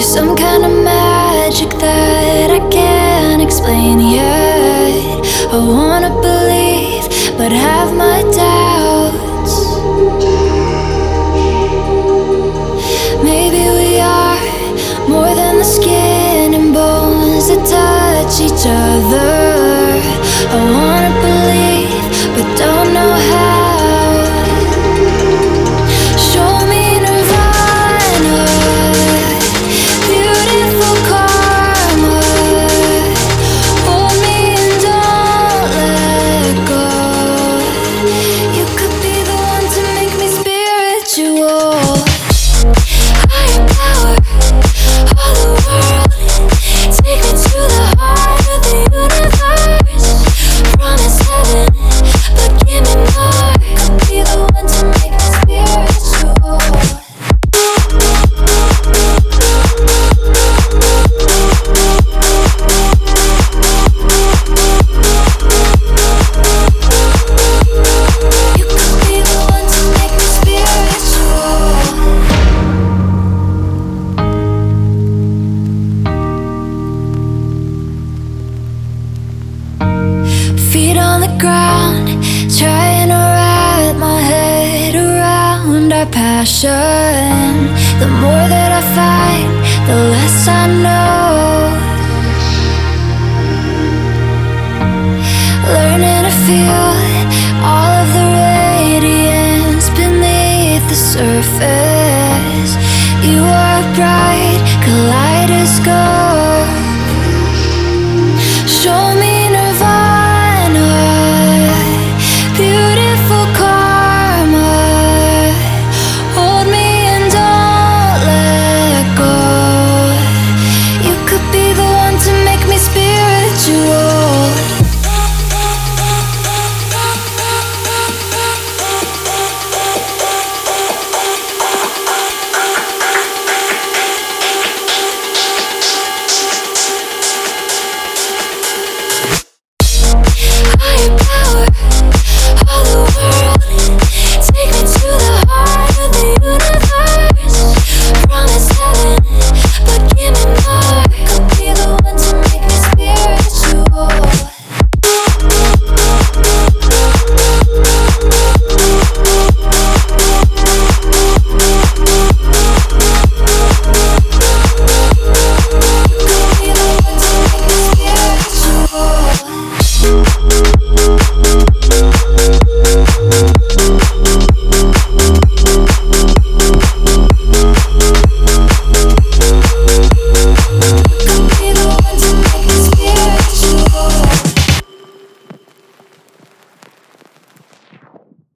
some kind of magic that I can't explain yet. I wanna believe, but have my doubts. Maybe we are more than the skin and bones that touch each other. I wanna believe, but don't know how. Feet on the ground, trying to wrap my head around our passion. The more that I find, the less I know. Learning to feel all of the radiance beneath the surface.